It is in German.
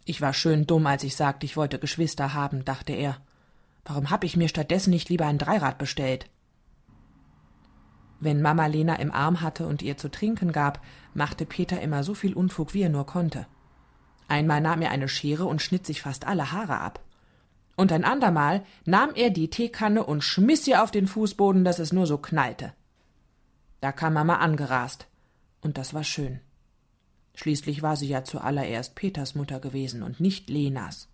Ich war schön dumm, als ich sagte, ich wollte Geschwister haben, dachte er. Warum hab ich mir stattdessen nicht lieber ein Dreirad bestellt? Wenn Mama Lena im Arm hatte und ihr zu trinken gab, machte Peter immer so viel Unfug, wie er nur konnte. Einmal nahm er eine Schere und schnitt sich fast alle Haare ab. Und ein andermal nahm er die Teekanne und schmiss sie auf den Fußboden, dass es nur so knallte. Da kam Mama angerast, und das war schön. Schließlich war sie ja zuallererst Peters Mutter gewesen und nicht Lenas.